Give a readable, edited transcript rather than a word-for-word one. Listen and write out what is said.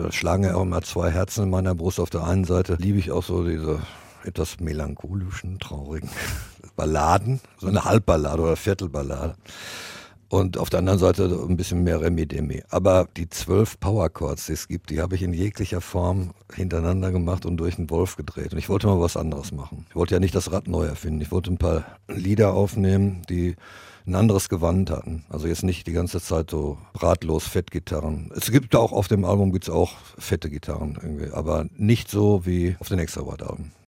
da schlagen ja auch immer zwei Herzen in meiner Brust. Auf der einen Seite liebe ich auch so diese etwas melancholischen, traurigen Balladen, so eine Halbballade oder Viertelballade. Und auf der anderen Seite ein bisschen mehr Remi-Demi. Aber die 12 Power-Chords, die es gibt, die habe ich in jeglicher Form hintereinander gemacht und durch den Wolf gedreht. Und ich wollte mal was anderes machen. Ich wollte ja nicht das Rad neu erfinden. Ich wollte ein paar Lieder aufnehmen, die ein anderes Gewand hatten. Also jetzt nicht die ganze Zeit so bratlos Fettgitarren. Es gibt auch auf dem Album gibt's auch fette Gitarren irgendwie, aber nicht so wie auf den Extrawort-Alben.